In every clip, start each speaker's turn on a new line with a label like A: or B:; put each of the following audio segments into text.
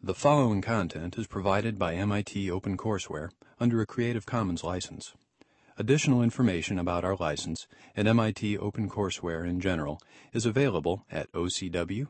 A: The following content is provided by MIT OpenCourseware under a Creative Commons license. Additional information about our license and MIT OpenCourseware in general is available at ocw.mit.edu.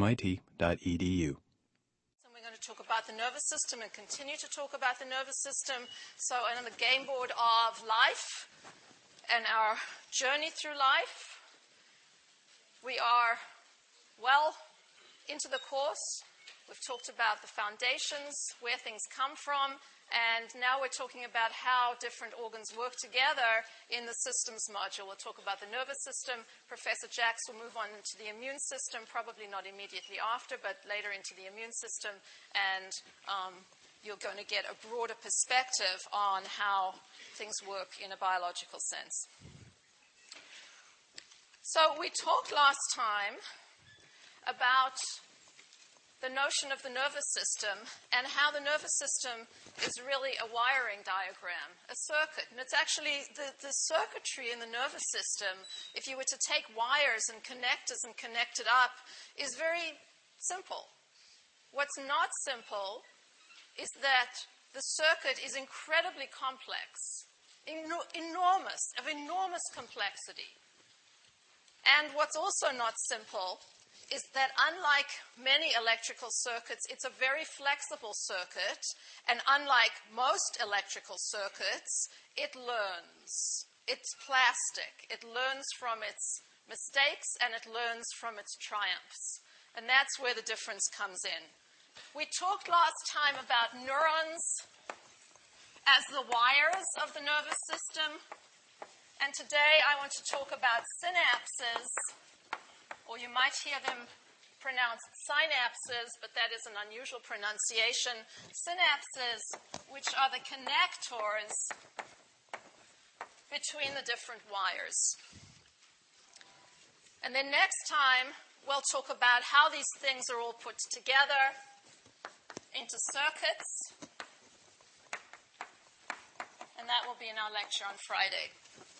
B: So we're going to talk about the nervous system and continue to talk about the nervous system. So on the game board of life and our journey through life, we are well into the course. We've talked about the foundations, where things come from, and now we're talking about how different organs work together in the systems module. We'll talk about the nervous system. Professor Jacks will move on into the immune system, probably not immediately after, but later into the immune system, and you're going to get a broader perspective on how things work in a biological sense. So we talked last time about the notion of the nervous system and how the nervous system is really a wiring diagram, a circuit. And it's actually the circuitry in the nervous system, if you were to take wires and connectors and connect it up, is very simple. What's not simple is that the circuit is incredibly complex, of enormous complexity. And what's also not simple is that unlike many electrical circuits, it's a very flexible circuit, and unlike most electrical circuits, it learns. It's plastic. It learns from its mistakes, and it learns from its triumphs. And that's where the difference comes in. We talked last time about neurons as the wires of the nervous system, and today I want to talk about synapses, or you might hear them pronounced synapses, but that is an unusual pronunciation. Synapses, which are the connectors between the different wires. And then next time, we'll talk about how these things are all put together into circuits. And that will be in our lecture on Friday.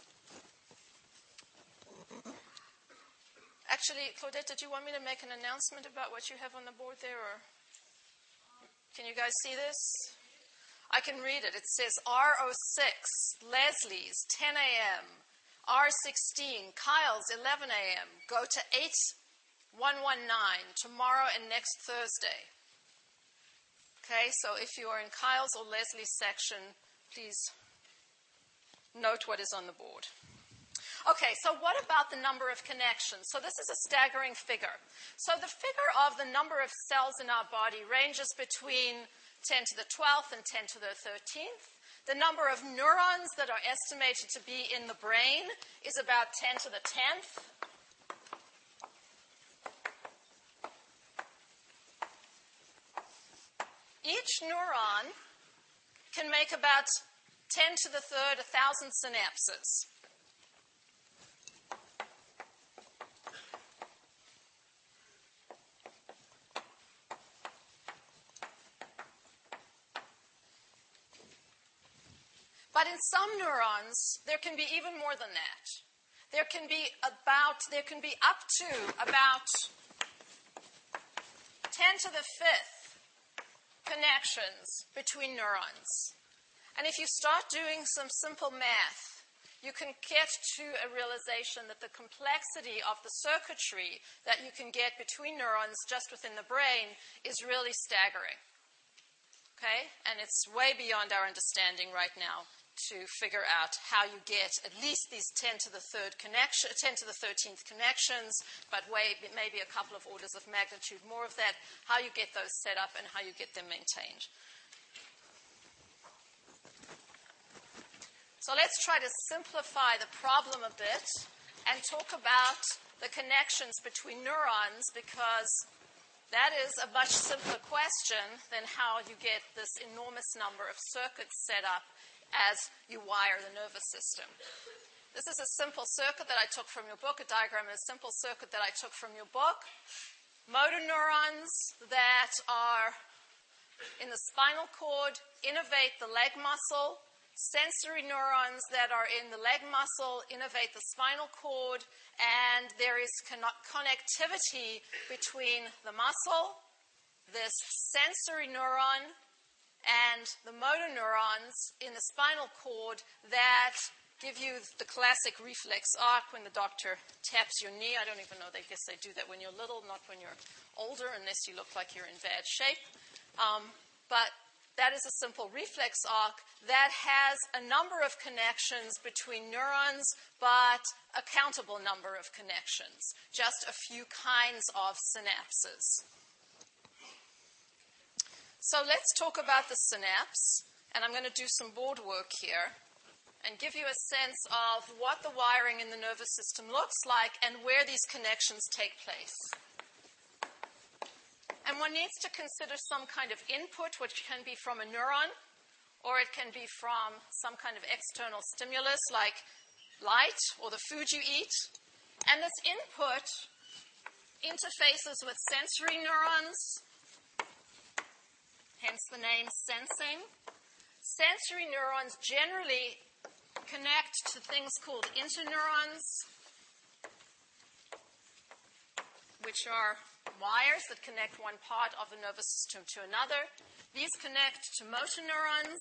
B: Actually, Claudette, did you want me to make an announcement about what you have on the board there? Or can you guys see this? I can read it. It says R06, Leslie's, 10 a.m. R16, Kyle's, 11 a.m. Go to 8119 tomorrow and next Thursday. Okay, so if you are in Kyle's or Leslie's section, please note what is on the board. Okay, so what about the number of connections? So this is a staggering figure. So the figure of the number of cells in our body ranges between 10 to the 12th and 10 to the 13th. The number of neurons that are estimated to be in the brain is about 10 to the 10th. Each neuron can make about 10 to the third, 1,000 synapses. But in some neurons, there can be even more than that. There can be up to about 10 to the fifth connections between neurons. And if you start doing some simple math, you can get to a realization that the complexity of the circuitry that you can get between neurons just within the brain is really staggering. Okay? And it's way beyond our understanding right now to figure out how you get at least these 10 to the 13th connections, but maybe a couple of orders of magnitude more of that, how you get those set up and how you get them maintained. So let's try to simplify the problem a bit and talk about the connections between neurons, because that is a much simpler question than how you get this enormous number of circuits set up as you wire the nervous system. This is a simple circuit that I took from your book, a diagram of a simple circuit that I took from your book. Motor neurons that are in the spinal cord innervate the leg muscle. Sensory neurons that are in the leg muscle innervate the spinal cord, and there is connectivity between the muscle this sensory neuron and the motor neurons in the spinal cord that give you the classic reflex arc when the doctor taps your knee. I don't even know, I guess they do that when you're little, not when you're older, unless you look like you're in bad shape. But that is a simple reflex arc that has a number of connections between neurons, but a countable number of connections, just a few kinds of synapses. So let's talk about the synapse, and I'm going to do some board work here and give you a sense of what the wiring in the nervous system looks like and where these connections take place. And one needs to consider some kind of input, which can be from a neuron, or it can be from some kind of external stimulus like light or the food you eat. And this input interfaces with sensory neurons, hence the name sensing. Sensory neurons generally connect to things called interneurons, which are wires that connect one part of the nervous system to another. These connect to motor neurons.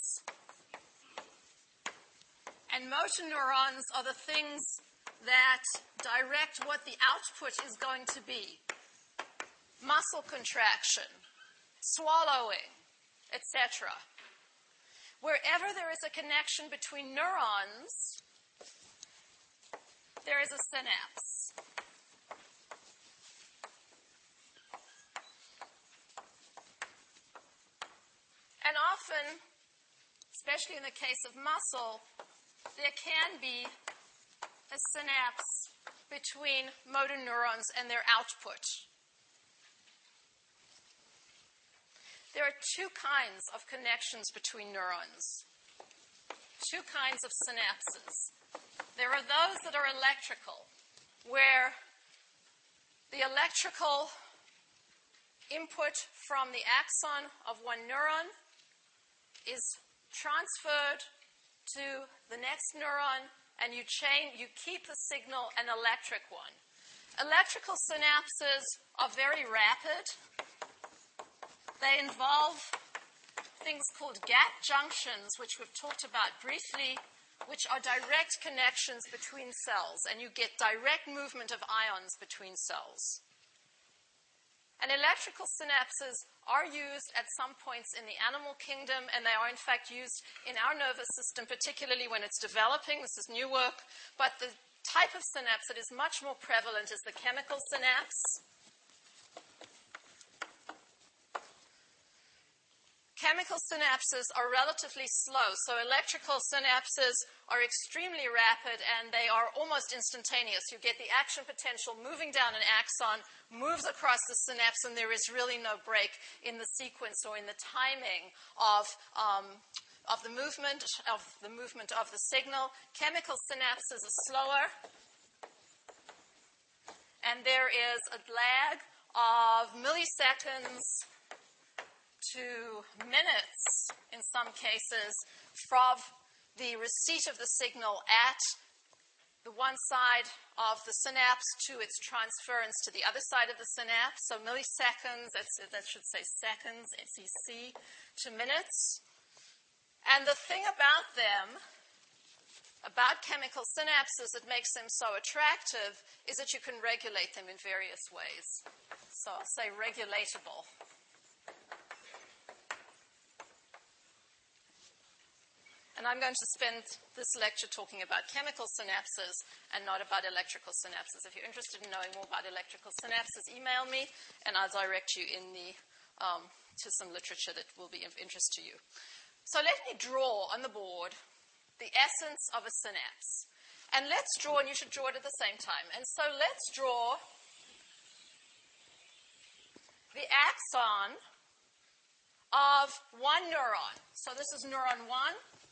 B: And motor neurons are the things that direct what the output is going to be. Muscle contraction, swallowing, etc. Wherever there is a connection between neurons, there is a synapse. And often, especially in the case of muscle, there can be a synapse between motor neurons and their output. There are two kinds of connections between neurons, two kinds of synapses. There are those that are electrical, where the electrical input from the axon of one neuron is transferred to the next neuron, and you keep the signal an electric one. Electrical synapses are very rapid. They involve things called gap junctions, which we've talked about briefly, which are direct connections between cells, and you get direct movement of ions between cells. And electrical synapses are used at some points in the animal kingdom, and they are in fact used in our nervous system, particularly when it's developing. This is new work. But the type of synapse that is much more prevalent is the chemical synapse. Chemical synapses are relatively slow, so electrical synapses are extremely rapid and they are almost instantaneous. You get the action potential moving down an axon, moves across the synapse, and there is really no break in the sequence or in the timing of the movement of the signal. Chemical synapses are slower, and there is a lag of milliseconds to minutes, in some cases, from the receipt of the signal at the one side of the synapse to its transference to the other side of the synapse. So milliseconds, that should say seconds, SEC, to minutes. And the thing about them, about chemical synapses that makes them so attractive, is that you can regulate them in various ways. So I'll say regulatable. And I'm going to spend this lecture talking about chemical synapses and not about electrical synapses. If you're interested in knowing more about electrical synapses, email me, and I'll direct you to some literature that will be of interest to you. So let me draw on the board the essence of a synapse. And let's draw, and you should draw it at the same time. And so let's draw the axon of one neuron. So this is neuron 1.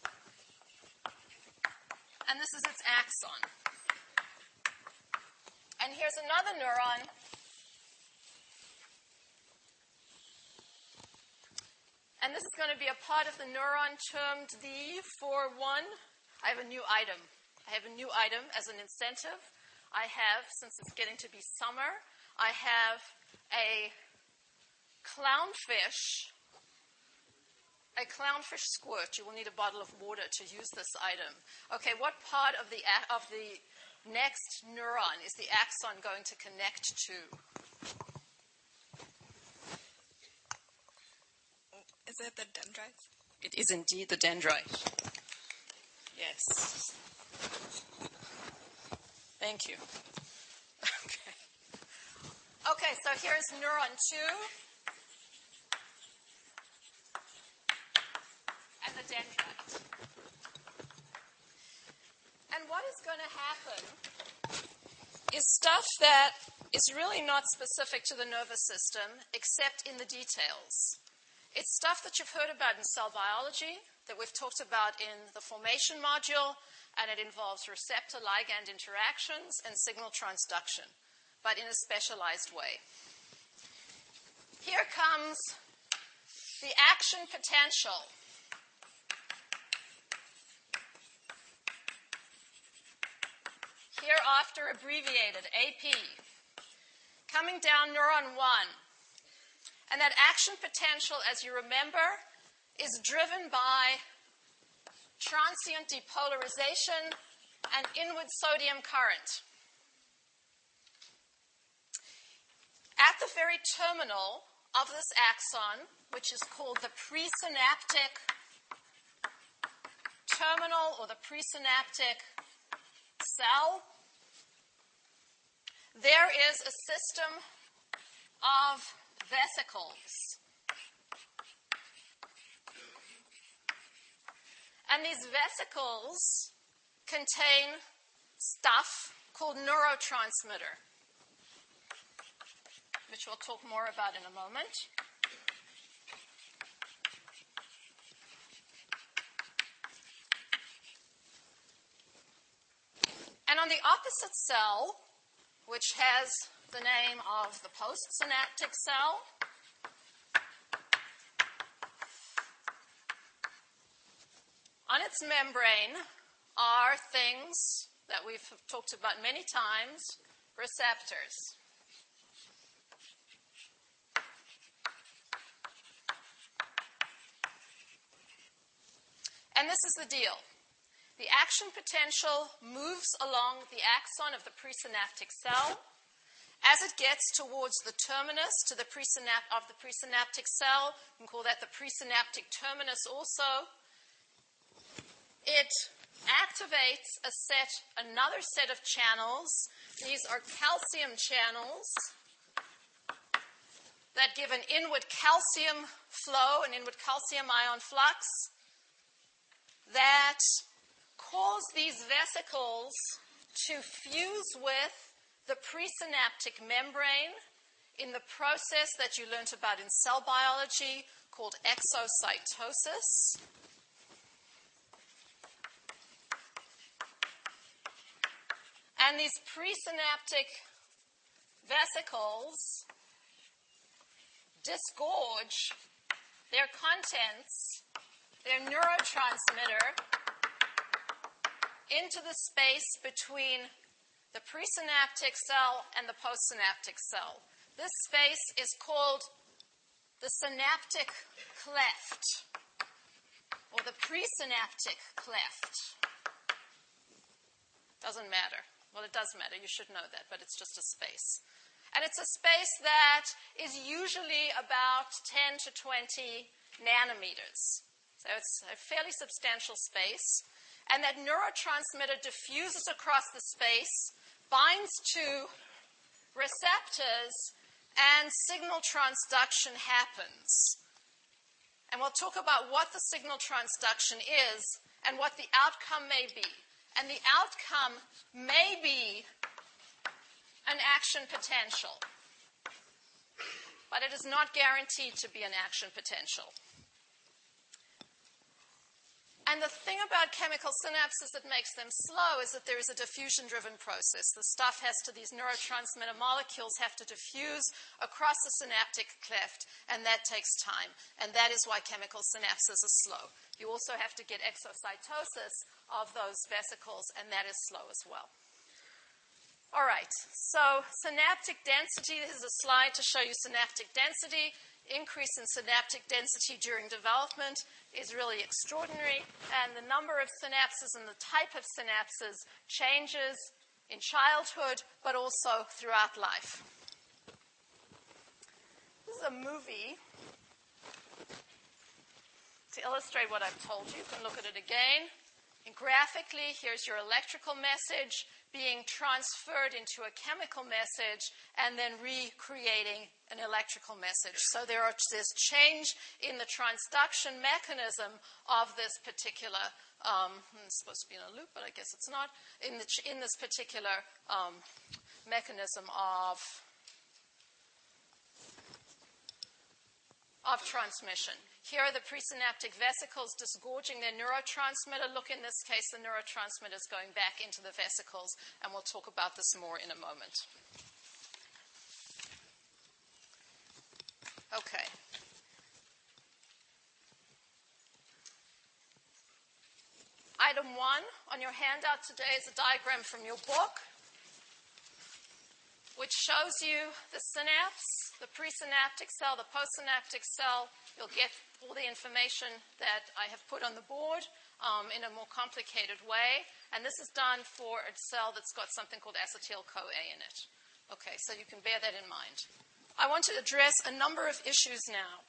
B: And this is its axon. And here's another neuron. And this is going to be a part of the neuron termed the for1. I have a new item. As an incentive. I have, since it's getting to be summer, I have a clownfish, a clownfish squirt, you will need a bottle of water to use this item. Okay, what part of the next neuron is the axon going to connect to?
C: Is it the dendrites?
B: It is indeed the dendrite. Yes. Thank you. Okay, so here's neuron 2 and the dendrite. And what is going to happen is stuff that is really not specific to the nervous system, except in the details. It's stuff that you've heard about in cell biology, that we've talked about in the formation module, and it involves receptor-ligand interactions and signal transduction, but in a specialized way. Here comes the action potential. Hereafter abbreviated, AP. Coming down neuron 1. And that action potential, as you remember, is driven by transient depolarization and inward sodium current. At the very terminal of this axon, which is called the presynaptic terminal or the presynaptic cell, there is a system of vesicles. And these vesicles contain stuff called neurotransmitter, which we'll talk more about in a moment. And on the opposite cell, which has the name of the postsynaptic cell, on its membrane are things that we've talked about many times, receptors. And this is the deal. The action potential moves along the axon of the presynaptic cell. As it gets towards the terminus to the of the presynaptic cell, we can call that the presynaptic terminus also, it activates another set of channels. These are calcium channels that give an inward calcium flow, an inward calcium ion flux, that cause these vesicles to fuse with the presynaptic membrane in the process that you learned about in cell biology called exocytosis. And these presynaptic vesicles disgorge their contents, their neurotransmitter, into the space between the presynaptic cell and the postsynaptic cell. This space is called the synaptic cleft, or the presynaptic cleft. Doesn't matter. Well, it does matter. You should know that, but it's just a space. And it's a space that is usually about 10 to 20 nanometers. So it's a fairly substantial space. And that neurotransmitter diffuses across the space, binds to receptors, and signal transduction happens. And we'll talk about what the signal transduction is and what the outcome may be. And the outcome may be an action potential, but it is not guaranteed to be an action potential. And the thing about chemical synapses that makes them slow is that there is a diffusion-driven process. The stuff these neurotransmitter molecules have to diffuse across the synaptic cleft, and that takes time. And that is why chemical synapses are slow. You also have to get exocytosis of those vesicles, and that is slow as well. All right, so synaptic density. This is a slide to show you synaptic density. increase in synaptic density during development is really extraordinary, and the number of synapses and the type of synapses changes in childhood, but also throughout life. This is a movie to illustrate what I've told you. You can look at it again. And graphically, here's your electrical message being transferred into a chemical message and then recreating an electrical message. So there's change in the transduction mechanism of this particular, it's supposed to be in a loop, but I guess it's not, in this particular mechanism of transmission. Here are the presynaptic vesicles disgorging their neurotransmitter. Look, in this case, the neurotransmitter is going back into the vesicles, and we'll talk about this more in a moment. Okay. Item 1 on your handout today is a diagram from your book, which shows you the synapse, the presynaptic cell, the postsynaptic cell. You'll get all the information that I have put on the board in a more complicated way. And this is done for a cell that's got something called acetyl-CoA in it. Okay, so you can bear that in mind. I want to address a number of issues now.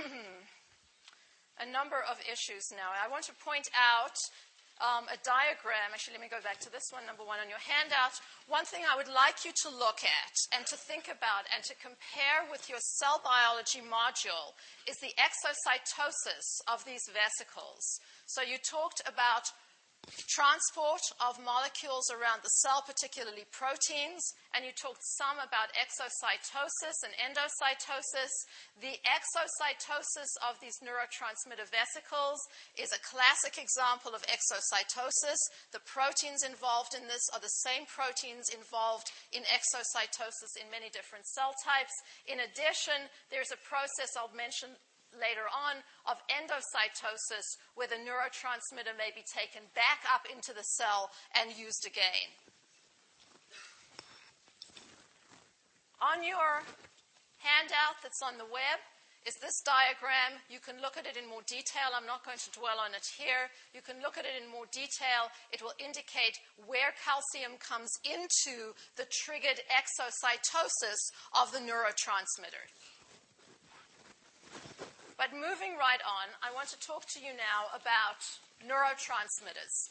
B: I want to point out a diagram. Actually, let me go back to this one, number 1 on your handout. One thing I would like you to look at and to think about and to compare with your cell biology module is the exocytosis of these vesicles. So you talked about transport of molecules around the cell, particularly proteins, and you talked some about exocytosis and endocytosis. The exocytosis of these neurotransmitter vesicles is a classic example of exocytosis. The proteins involved in this are the same proteins involved in exocytosis in many different cell types. In addition, there's a process I'll mention later on of endocytosis, where the neurotransmitter may be taken back up into the cell and used again. On your handout that's on the web is this diagram. You can look at it in more detail. I'm not going to dwell on it here. You can look at it in more detail. It will indicate where calcium comes into the triggered exocytosis of the neurotransmitter. But moving right on, I want to talk to you now about neurotransmitters.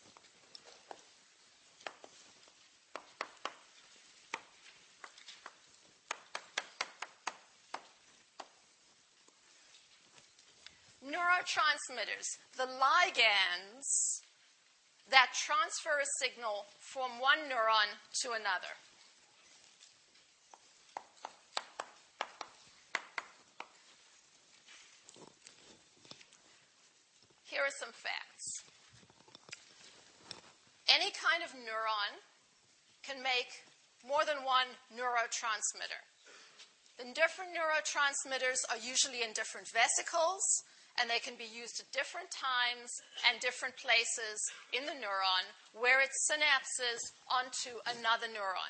B: Neurotransmitters, the ligands that transfer a signal from one neuron to another. Here are some facts. Any kind of neuron can make more than one neurotransmitter. The different neurotransmitters are usually in different vesicles, and they can be used at different times and different places in the neuron where it synapses onto another neuron.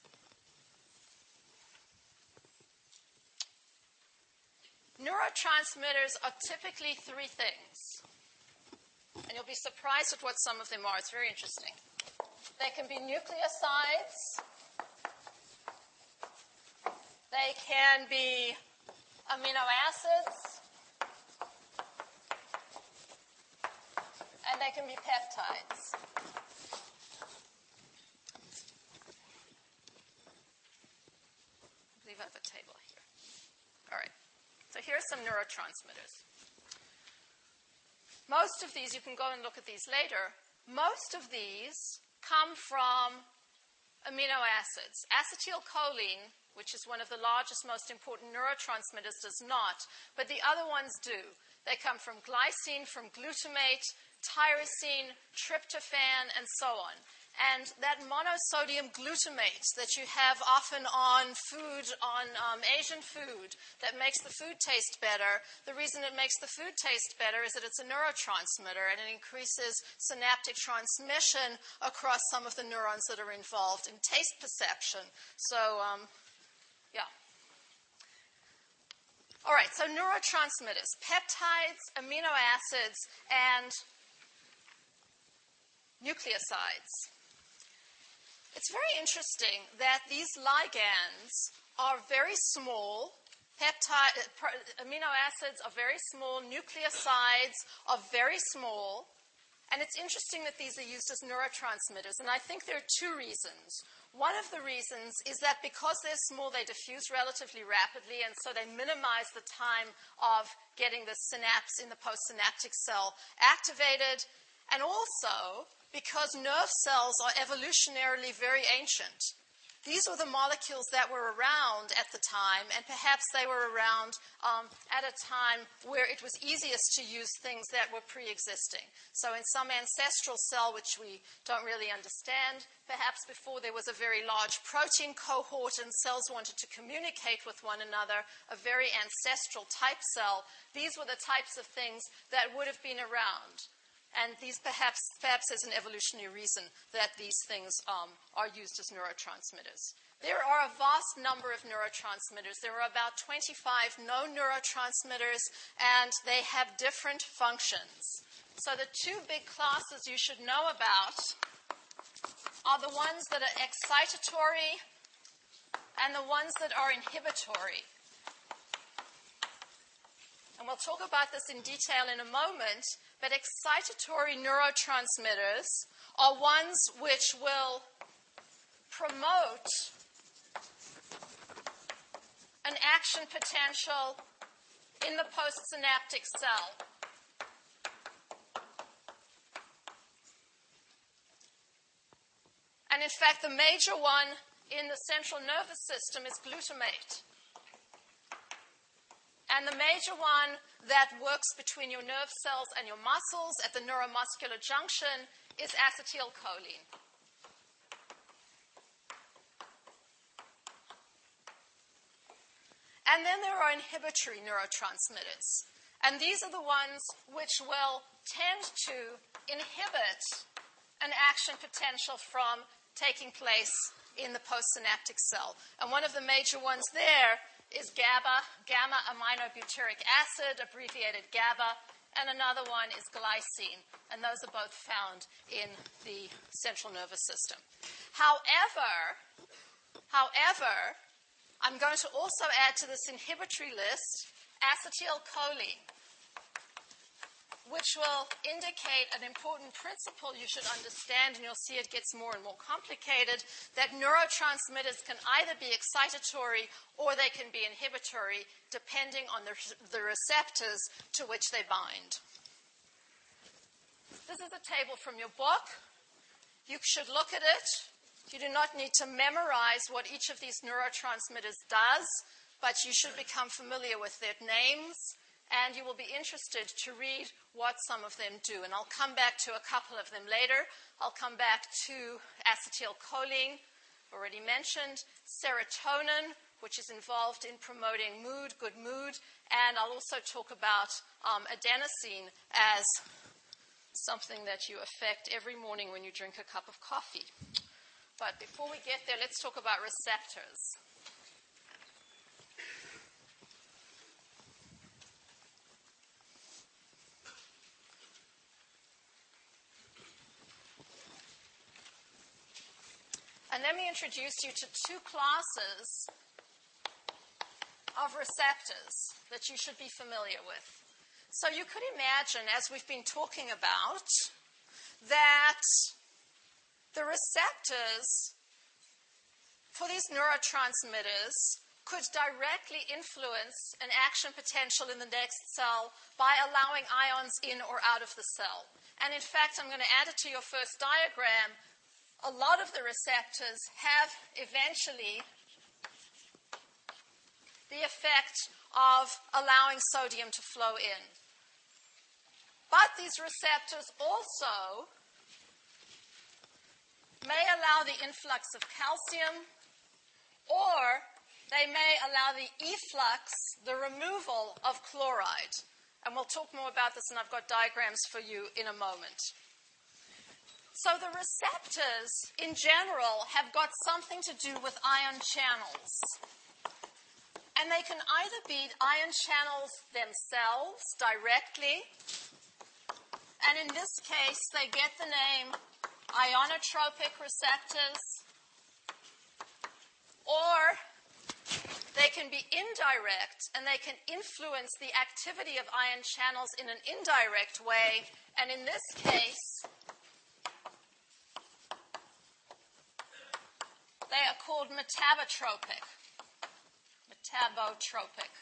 B: Neurotransmitters are typically 3 things. And you'll be surprised at what some of them are. It's very interesting. They can be nucleosides. They can be amino acids. And they can be peptides. I believe I have a table here. All right. So here are some neurotransmitters. Most of these, you can go and look at these later, most of these come from amino acids. Acetylcholine, which is one of the largest, most important neurotransmitters, does not, but the other ones do. They come from glycine, from glutamate, tyrosine, tryptophan, and so on. And that monosodium glutamate that you have often on food, on Asian food, that makes the food taste better, the reason it makes the food taste better is that it's a neurotransmitter and it increases synaptic transmission across some of the neurons that are involved in taste perception. So, yeah. All right, so neurotransmitters, peptides, amino acids, and nucleosides. It's very interesting that these ligands are very small. Amino acids are very small. Nucleosides are very small. And it's interesting that these are used as neurotransmitters. And I think there are two reasons. One of the reasons is that because they're small, they diffuse relatively rapidly, and so they minimize the time of getting the synapse in the postsynaptic cell activated. And also, because nerve cells are evolutionarily very ancient. These were the molecules that were around at the time, and perhaps they were around at a time where it was easiest to use things that were pre-existing. So in some ancestral cell, which we don't really understand, perhaps before there was a very large protein cohort and cells wanted to communicate with one another, a very ancestral type cell, these were the types of things that would have been around. And these perhaps there's an evolutionary reason that these things are used as neurotransmitters. There are a vast number of neurotransmitters. There are about 25 known neurotransmitters, and they have different functions. So the two big classes you should know about are the ones that are excitatory and the ones that are inhibitory. And we'll talk about this in detail in a moment, but excitatory neurotransmitters are ones which will promote an action potential in the postsynaptic cell. And in fact, the major one in the central nervous system is glutamate. And the major one that works between your nerve cells and your muscles at the neuromuscular junction is acetylcholine. And then there are inhibitory neurotransmitters. And these are the ones which will tend to inhibit an action potential from taking place in the postsynaptic cell. And one of the major ones there is GABA, gamma-aminobutyric acid, abbreviated GABA, and another one is glycine, and those are both found in the central nervous system. However, I'm going to also add to this inhibitory list acetylcholine, which will indicate an important principle you should understand, and you'll see it gets more and more complicated, that neurotransmitters can either be excitatory or they can be inhibitory, depending on the receptors to which they bind. This is a table from your book. You should look at it. You do not need to memorize what each of these neurotransmitters does, but you should become familiar with their names, and you will be interested to read what some of them do. And I'll come back to a couple of them later. I'll come back to acetylcholine, already mentioned, serotonin, which is involved in promoting mood, good mood, and I'll also talk about adenosine as something that you affect every morning when you drink a cup of coffee. But before we get there, let's talk about receptors. And let me introduce you to two classes of receptors that you should be familiar with. So you could imagine, as we've been talking about, that the receptors for these neurotransmitters could directly influence an action potential in the next cell by allowing ions in or out of the cell. And in fact, I'm going to add it to your first diagram. A lot of the receptors have eventually the effect of allowing sodium to flow in. But these receptors also may allow the influx of calcium, or they may allow the efflux, the removal of chloride. And we'll talk more about this, and I've got diagrams for you in a moment. So the receptors, in general, have got something to do with ion channels. And they can either be ion channels themselves directly, and in this case they get the name ionotropic receptors, or they can be indirect, and they can influence the activity of ion channels in an indirect way, and in this case they are called metabotropic. Metabotropic.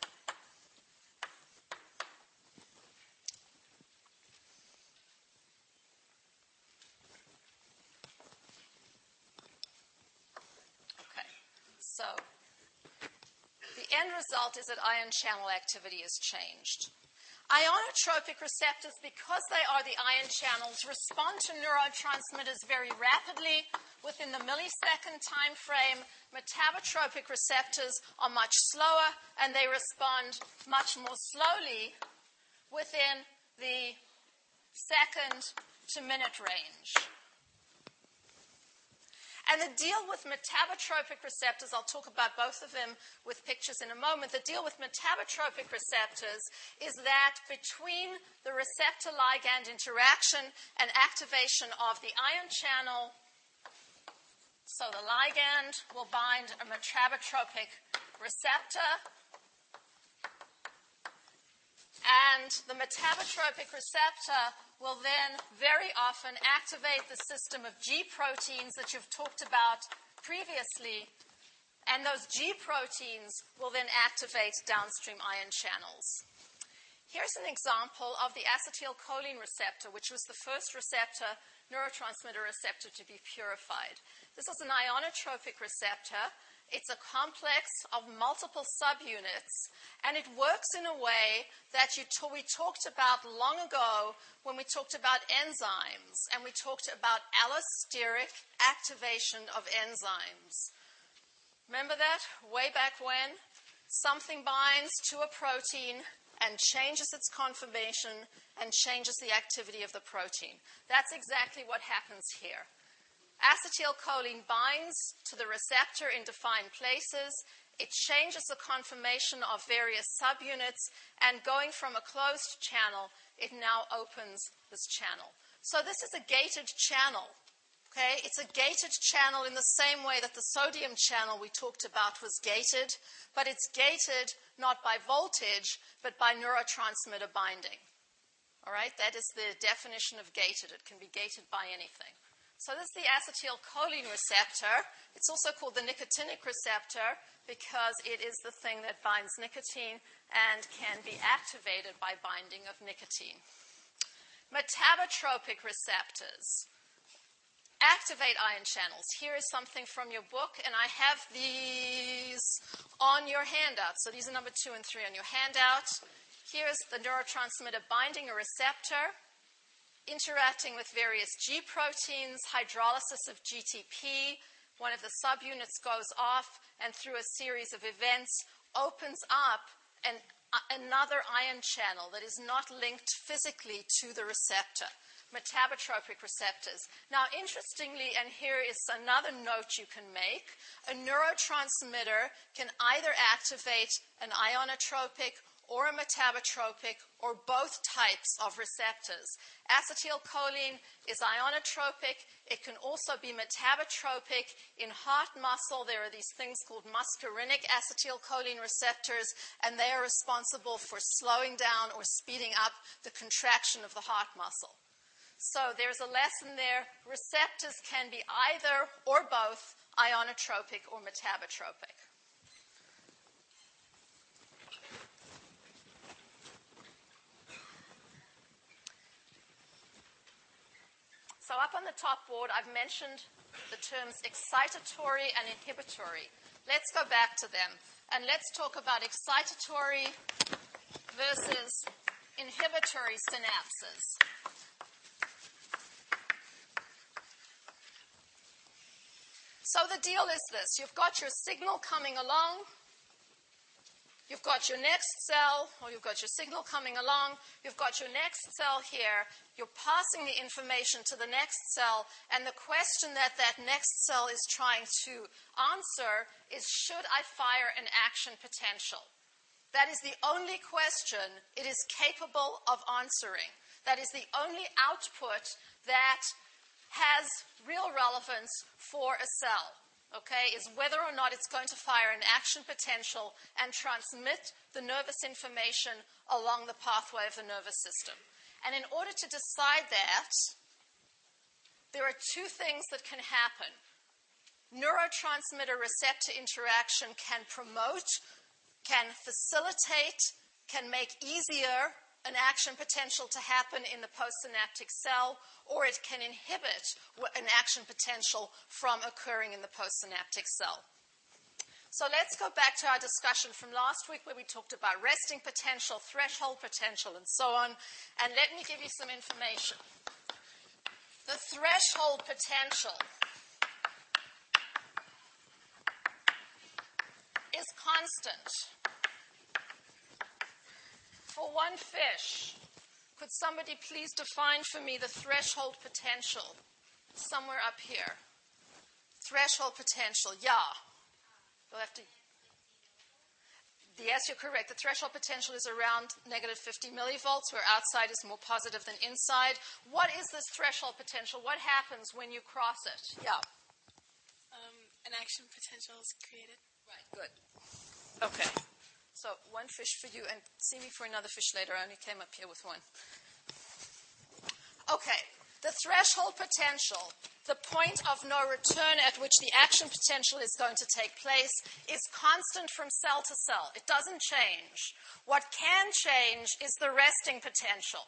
B: Okay, so the end result is that ion channel activity is changed. Ionotropic receptors, because they are the ion channels, respond to neurotransmitters very rapidly within the millisecond time frame. Metabotropic receptors are much slower, and they respond much more slowly within the second to minute range. And the deal with metabotropic receptors, I'll talk about both of them with pictures in a moment. The deal with metabotropic receptors is that between the receptor-ligand interaction and activation of the ion channel, so the ligand will bind a metabotropic receptor, and the metabotropic receptor will then very often activate the system of G proteins that you've talked about previously, and those G proteins will then activate downstream ion channels. Here's an example of the acetylcholine receptor, which was the first receptor, neurotransmitter receptor, to be purified. This is an ionotropic receptor. It's a complex of multiple subunits, and it works in a way that we talked about long ago when we talked about enzymes, and we talked about allosteric activation of enzymes. Remember that? Way back when? Something binds to a protein and changes its conformation and changes the activity of the protein. That's exactly what happens here. Acetylcholine binds to the receptor in defined places. It changes the conformation of various subunits, and going from a closed channel, it now opens this channel. So this is a gated channel. Okay? It's a gated channel in the same way that the sodium channel we talked about was gated, but it's gated not by voltage, but by neurotransmitter binding. All right? That is the definition of gated. It can be gated by anything. So this is the acetylcholine receptor. It's also called the nicotinic receptor because it is the thing that binds nicotine and can be activated by binding of nicotine. Metabotropic receptors activate ion channels. Here is something from your book, and I have these on your handout. So these are number 2 and 3 on your handout. Here is the neurotransmitter binding a receptor, interacting with various G proteins, hydrolysis of GTP. One of the subunits goes off, and through a series of events, opens up another ion channel that is not linked physically to the receptor. Metabotropic receptors. Now, interestingly, and here is another note you can make, a neurotransmitter can either activate an ionotropic or a metabotropic, or both types of receptors. Acetylcholine is ionotropic. It can also be metabotropic. In heart muscle, there are these things called muscarinic acetylcholine receptors, and they are responsible for slowing down or speeding up the contraction of the heart muscle. So there's a lesson there. Receptors can be either or both ionotropic or metabotropic. So up on the top board, I've mentioned the terms excitatory and inhibitory. Let's go back to them, and let's talk about excitatory versus inhibitory synapses. So the deal is this. You've got your signal coming along. You've got your next cell, or you've got your signal coming along. You've got your next cell here. You're passing the information to the next cell, and the question that next cell is trying to answer is, should I fire an action potential? That is the only question it is capable of answering. That is the only output that has real relevance for a cell. Okay, is whether or not it's going to fire an action potential and transmit the nervous information along the pathway of the nervous system. And in order to decide that, there are two things that can happen. Neurotransmitter-receptor interaction can promote, can facilitate, can make easier an action potential to happen in the postsynaptic cell, or it can inhibit an action potential from occurring in the postsynaptic cell. So let's go back to our discussion from last week where we talked about resting potential, threshold potential, and so on. And let me give you some information. The threshold potential is constant. For one fish, could somebody please define for me the threshold potential? Somewhere up here. Threshold potential, yeah. You'll have to. Yes, you're correct. The threshold potential is around negative 50 millivolts, where outside is more positive than inside. What is this threshold potential? What happens when you cross it? Yeah.
C: An action potential is created.
B: Right, good. Okay. So one fish for you, and see me for another fish later. I only came up here with one. Okay, the threshold potential, the point of no return at which the action potential is going to take place, is constant from cell to cell. It doesn't change. What can change is the resting potential.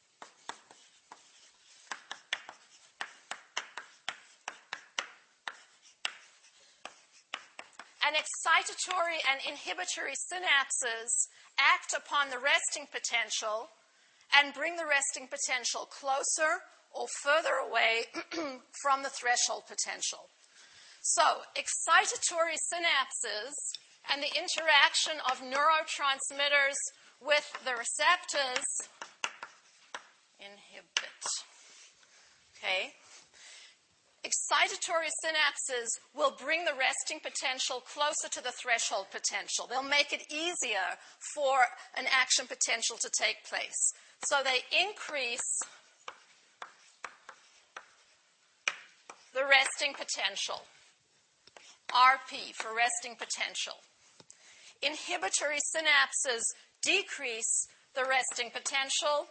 B: And excitatory and inhibitory synapses act upon the resting potential and bring the resting potential closer or further away from the threshold potential. So, excitatory synapses and the interaction of neurotransmitters with the receptors inhibit. Okay? Excitatory synapses will bring the resting potential closer to the threshold potential. They'll make it easier for an action potential to take place. So they increase the resting potential. RP for resting potential. Inhibitory synapses decrease the resting potential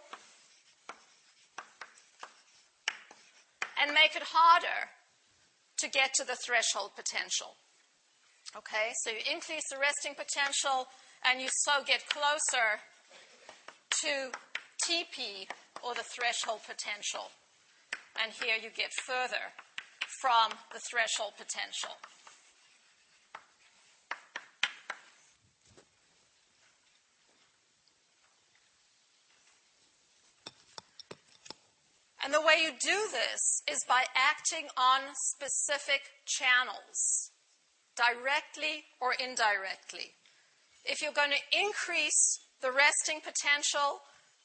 B: and make it harder to get to the threshold potential. Okay, so you increase the resting potential and you so get closer to TP, or the threshold potential. And here you get further from the threshold potential. And the way you do this is by acting on specific channels, directly or indirectly. If you're going to increase the resting potential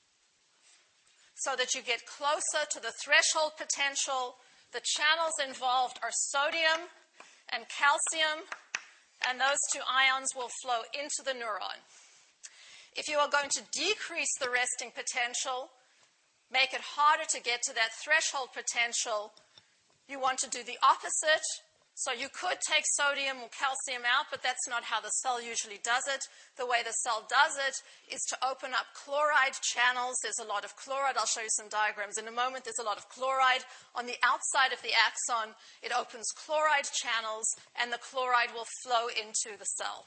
B: so that you get closer to the threshold potential, the channels involved are sodium and calcium, and those two ions will flow into the neuron. If you are going to decrease the resting potential, make it harder to get to that threshold potential, you want to do the opposite. So you could take sodium or calcium out, but that's not how the cell usually does it. The way the cell does it is to open up chloride channels. There's a lot of chloride. I'll show you some diagrams in a moment. There's a lot of chloride. On the outside of the axon, it opens chloride channels, and the chloride will flow into the cell.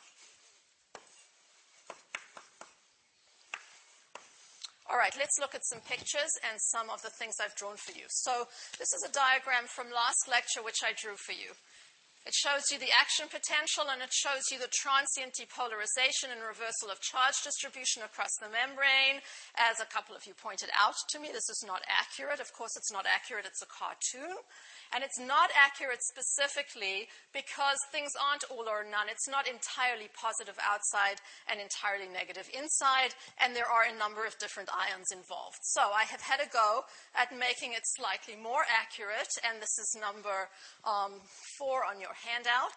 B: All right, let's look at some pictures and some of the things I've drawn for you. So this is a diagram from last lecture which I drew for you. It shows you the action potential, and it shows you the transient depolarization and reversal of charge distribution across the membrane. As a couple of you pointed out to me, this is not accurate. Of course, it's not accurate. It's a cartoon. And it's not accurate specifically because things aren't all or none. It's not entirely positive outside and entirely negative inside, and there are a number of different ions involved. So I have had a go at making it slightly more accurate, and this is number 4 on your handout.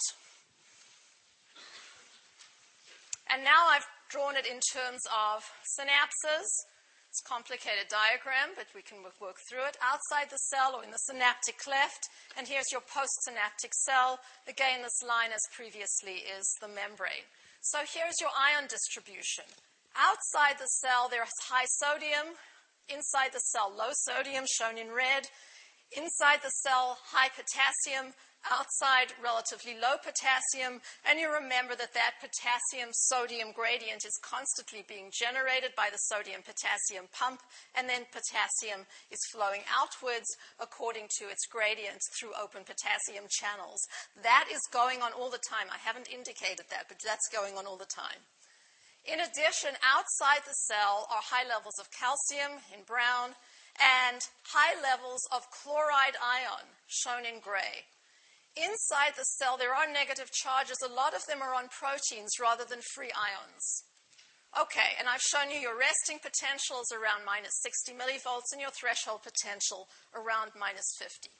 B: And now I've drawn it in terms of synapses. It's a complicated diagram, but we can work through it. Outside the cell or in the synaptic cleft, and here's your postsynaptic cell. Again, this line, as previously, is the membrane. So here's your ion distribution. Outside the cell, there's high sodium. Inside the cell, low sodium, shown in red. Inside the cell, high potassium. Outside, relatively low potassium, and you remember that that potassium-sodium gradient is constantly being generated by the sodium-potassium pump, and then potassium is flowing outwards according to its gradient through open potassium channels. That is going on all the time. I haven't indicated that, but that's going on all the time. In addition, outside the cell are high levels of calcium in brown and high levels of chloride ion, shown in gray. Inside the cell, there are negative charges. A lot of them are on proteins rather than free ions. Okay, and I've shown you your resting potential is around minus 60 millivolts and your threshold potential around minus 50.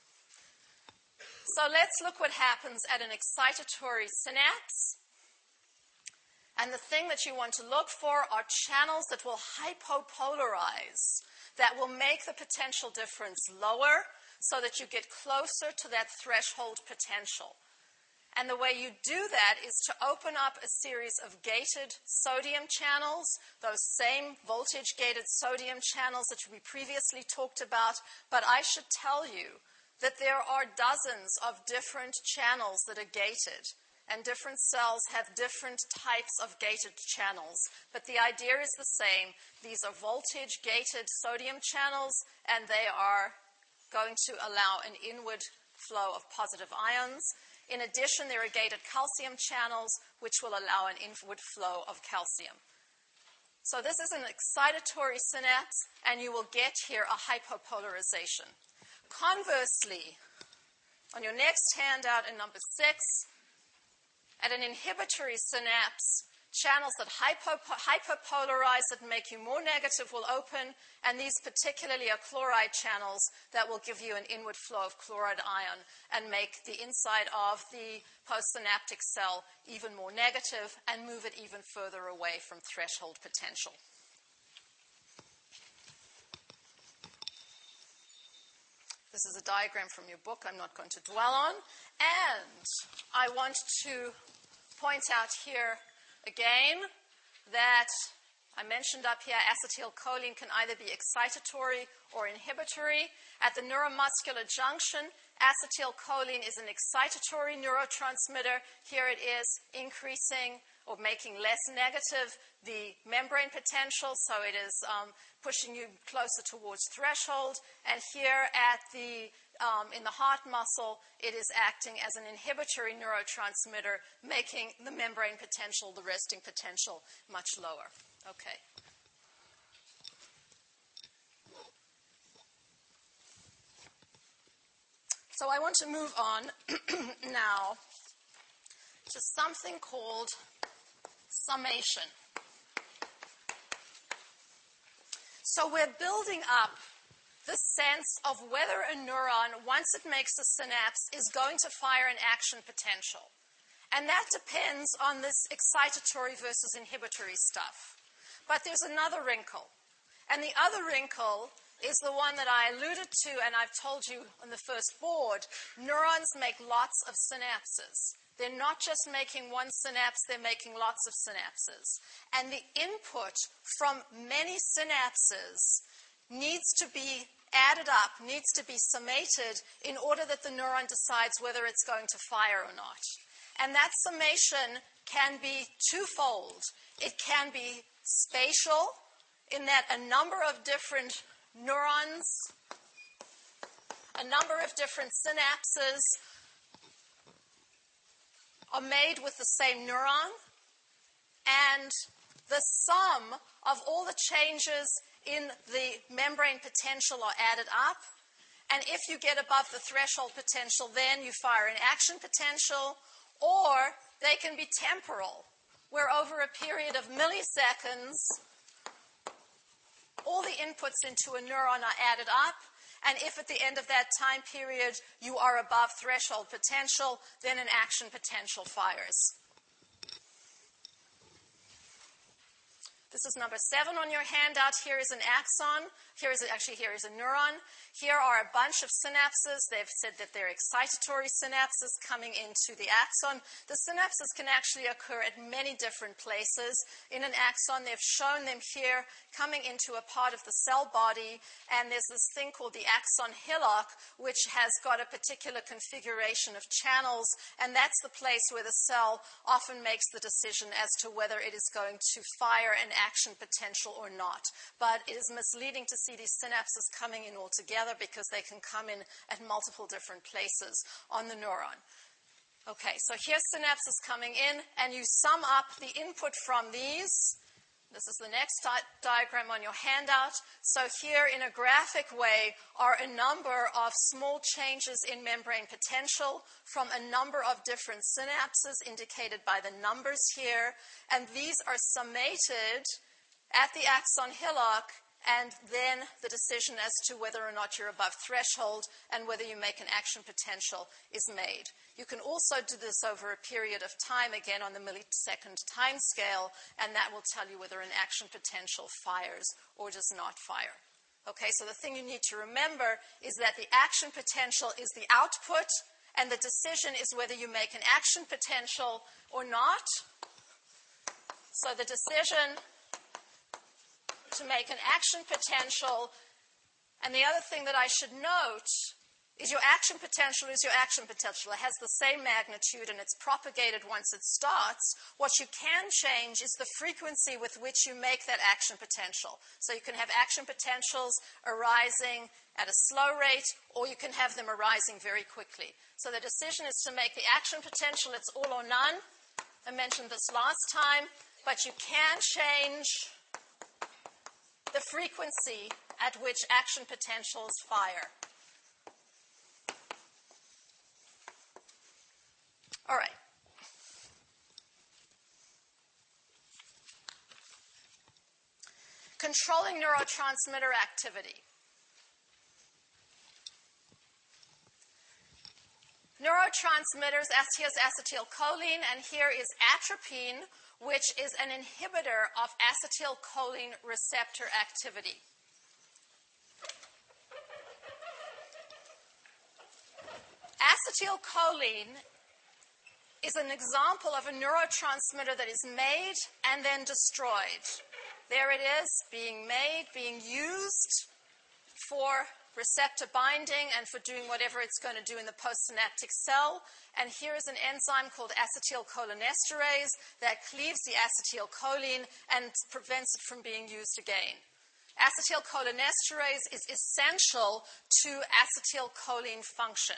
B: So let's look what happens at an excitatory synapse. And the thing that you want to look for are channels that will hypopolarize, that will make the potential difference lower, so that you get closer to that threshold potential. And the way you do that is to open up a series of gated sodium channels, those same voltage-gated sodium channels that we previously talked about. But I should tell you that there are dozens of different channels that are gated, and different cells have different types of gated channels. But the idea is the same. These are voltage-gated sodium channels, and they are going to allow an inward flow of positive ions. In addition, there are gated calcium channels, which will allow an inward flow of calcium. So this is an excitatory synapse, and you will get here a hypopolarization. Conversely, on your next handout in number 6, at an inhibitory synapse, channels that hyperpolarize, that make you more negative, will open, and these particularly are chloride channels that will give you an inward flow of chloride ion and make the inside of the postsynaptic cell even more negative and move it even further away from threshold potential. This is a diagram from your book I'm not going to dwell on. And I want to point out here again that I mentioned up here acetylcholine can either be excitatory or inhibitory. At the neuromuscular junction, acetylcholine is an excitatory neurotransmitter. Here it is increasing or making less negative the membrane potential, so it is pushing you closer towards threshold. And here at the in the heart muscle, it is acting as an inhibitory neurotransmitter, making the membrane potential, the resting potential, much lower. Okay. So I want to move on now to something called summation. So we're building up the sense of whether a neuron, once it makes a synapse, is going to fire an action potential. And that depends on this excitatory versus inhibitory stuff. But there's another wrinkle. And the other wrinkle is the one that I alluded to, and I've told you on the first board. Neurons make lots of synapses. They're not just making one synapse, they're making lots of synapses. And the input from many synapses needs to be added up, needs to be summated in order that the neuron decides whether it's going to fire or not. And that summation can be twofold. It can be spatial, in that a number of different neurons, a number of different synapses are made with the same neuron, and the sum of all the changes in the membrane potential are added up, And if you get above the threshold potential, then you fire an action potential, or they can be temporal, where over a period of milliseconds, all the inputs into a neuron are added up, and if at the end of that time period you are above threshold potential, then an action potential fires. This is number 7 on your handout. Here is an axon. Here is a neuron. Here are a bunch of synapses. They've said that they're excitatory synapses coming into the axon. The synapses can actually occur at many different places. In an axon, they've shown them here coming into a part of the cell body, and there's this thing called the axon hillock, which has got a particular configuration of channels, and that's the place where the cell often makes the decision as to whether it is going to fire an action potential or not. But it is misleading to see these synapses coming in all together because they can come in at multiple different places on the neuron. Okay, so here's synapses coming in, and you sum up the input from these. This is the next diagram on your handout. So here in a graphic way are a number of small changes in membrane potential from a number of different synapses indicated by the numbers here. And these are summated at the axon hillock, and then the decision as to whether or not you're above threshold and whether you make an action potential is made. You can also do this over a period of time, again on the millisecond time scale, and that will tell you whether an action potential fires or does not fire. Okay, so the thing you need to remember is that the action potential is the output, and the decision is whether you make an action potential or not. So the decision to make an action potential, and the other thing that I should note is your action potential is your action potential. It has the same magnitude and it's propagated once it starts. What you can change is the frequency with which you make that action potential. So you can have action potentials arising at a slow rate, or you can have them arising very quickly. So the decision is to make the action potential, it's all or none. I mentioned this last time, but you can change the frequency at which action potentials fire. All right. Controlling neurotransmitter activity. Neurotransmitters, here's acetylcholine, and here is atropine, which is an inhibitor of acetylcholine receptor activity. Acetylcholine is an example of a neurotransmitter that is made and then destroyed. There it is, being made, being used for receptor binding and for doing whatever it's going to do in the postsynaptic cell. And here is an enzyme called acetylcholinesterase that cleaves the acetylcholine and prevents it from being used again. Acetylcholinesterase is essential to acetylcholine function.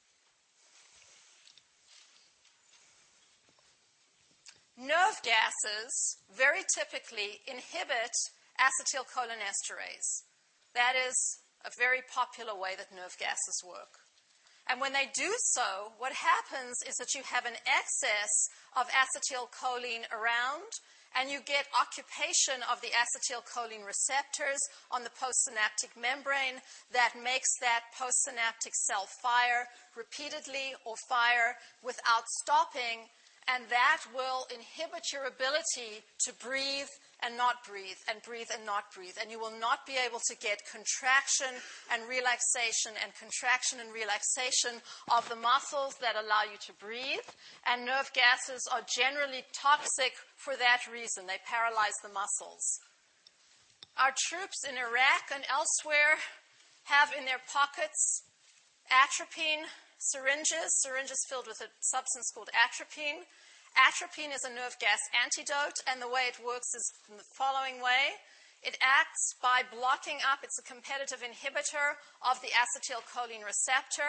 B: Nerve gases very typically inhibit acetylcholinesterase. That is a very popular way that nerve gases work. And when they do so, what happens is that you have an excess of acetylcholine around, and you get occupation of the acetylcholine receptors on the postsynaptic membrane that makes that postsynaptic cell fire repeatedly or fire without stopping, and that will inhibit your ability to breathe and not breathe, and breathe and not breathe. And you will not be able to get contraction and relaxation of the muscles that allow you to breathe. And nerve gases are generally toxic for that reason. They paralyze the muscles. Our troops in Iraq and elsewhere have in their pockets atropine syringes filled with a substance called atropine. Atropine is a nerve gas antidote, and the way it works is in the following way. It acts by blocking up, it's a competitive inhibitor of the acetylcholine receptor,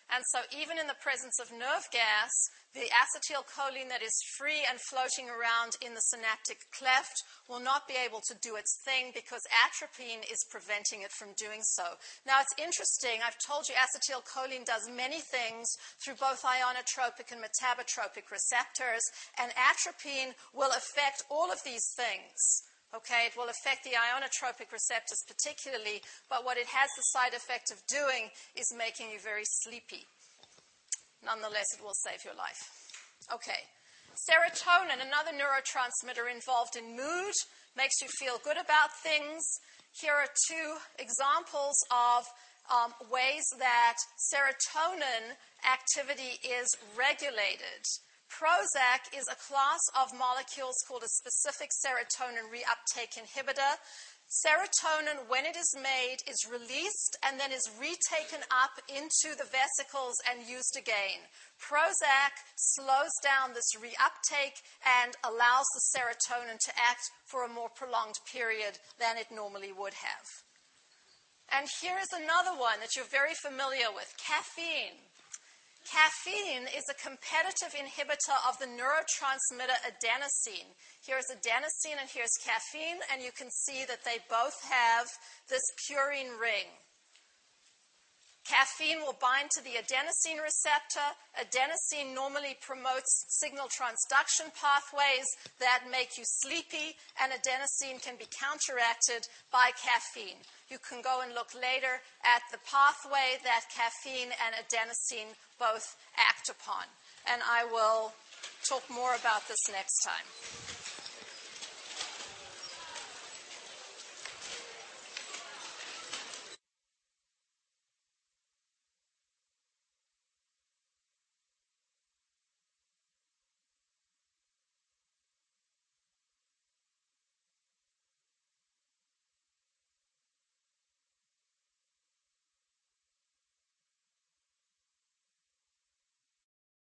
B: And so even in the presence of nerve gas, the acetylcholine that is free and floating around in the synaptic cleft will not be able to do its thing because atropine is preventing it from doing so. Now, it's interesting. I've told you acetylcholine does many things through both ionotropic and metabotropic receptors, and atropine will affect all of these things. Okay, it will affect the ionotropic receptors particularly, but what it has the side effect of doing is making you very sleepy. Nonetheless, it will save your life. Okay, serotonin, another neurotransmitter involved in mood, makes you feel good about things. Here are two examples of ways that serotonin activity is regulated. Prozac is a class of molecules called a specific serotonin reuptake inhibitor. Serotonin, when it is made, is released and then is retaken up into the vesicles and used again. Prozac slows down this reuptake and allows the serotonin to act for a more prolonged period than it normally would have. And here is another one that you're very familiar with, caffeine. Caffeine is a competitive inhibitor of the neurotransmitter adenosine. Here's adenosine and here's caffeine, and you can see that they both have this purine ring. Caffeine will bind to the adenosine receptor. Adenosine normally promotes signal transduction pathways that make you sleepy, and adenosine can be counteracted by caffeine. You can go and look later at the pathway that caffeine and adenosine both act upon. And I will talk more about this next time.